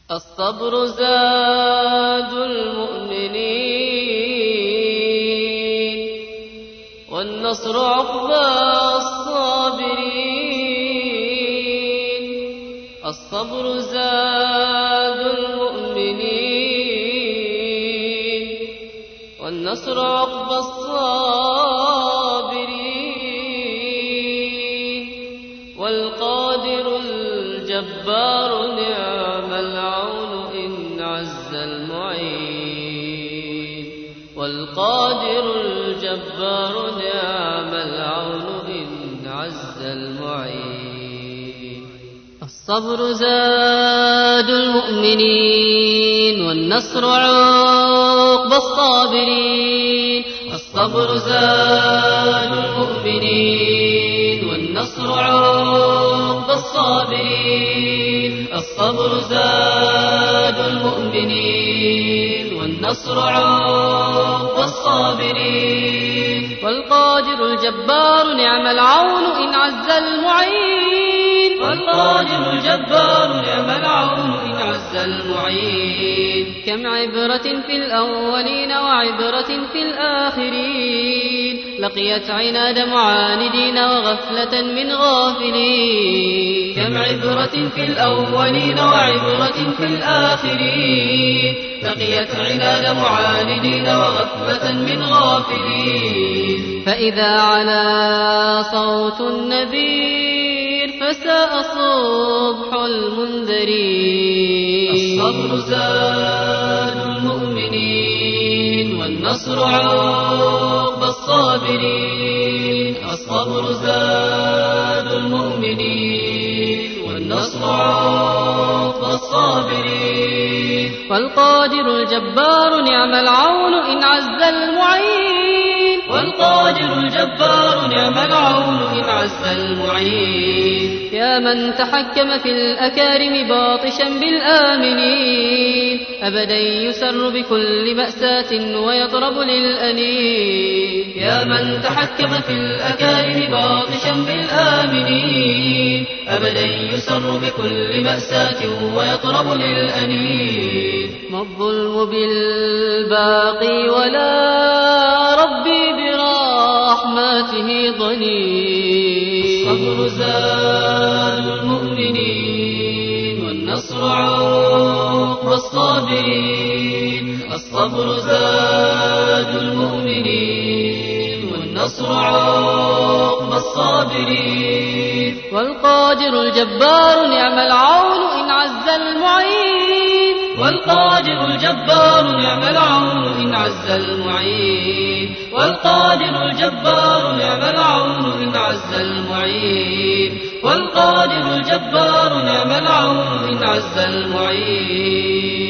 الصبر زاد المؤمنين والنصر عقبى الصابرين. الصبر زاد المؤمنين والنصر عقبى الصابرين. والقادر الجبار نعم العون إن عز المعين. والقادر الجبار نعم العون إن عز المعين. الصبر زاد المؤمنين والنصر عقبى الصابرين. الصبر زاد المؤمنين والنصر عقبى الصابرين. الصبر زاد المؤمنين والنصر عقبى الصابرين. والقادر الجبار نعم العون إن عز المعين. والقادر الجبار نعم العون إن عز المعين. كم عبرة في الأولين وعبرة في الآخرين لقيت عناد معاندين وغفلة من غافلين. كم عبرة في الأولين وعبرة في الآخرين لقيت عناد معاندين وغفلة من غافلين. فإذا علا صوت النذير فساء صبح المنذرين. الصبر زاد المؤمنين والنصر عقبى الصابرين. الصبر زاد المؤمنين والنصر عقبى الصابرين. والقادر الجبار نعم العون إن عز المعين. والقادر الجبار نعم العون إن عز المعين. يا من تحكم في الأكارم باطشا بالآمنين أبدا يسر بكل مأساة ويطرب للأنين. يا من تحكم في الأكارم باطشا بالآمنين أبدا يسر بكل مأساة ويطرب للأنين. ما الظلم بالباقي ولا ربي برحمته ضنين. الصبر زاد المؤمنين والنصر عقبى الصابرين. الصبر زاد المؤمنين والنصر عقبى الصابرين. والقادر الجبار نعم العون إن عز المعين. والقادر الجبار نعم العون إن عز المعين. والقادر الجبار نعم العون إن عز المعين. والقادر الجبار نعم العون إن عز المعين.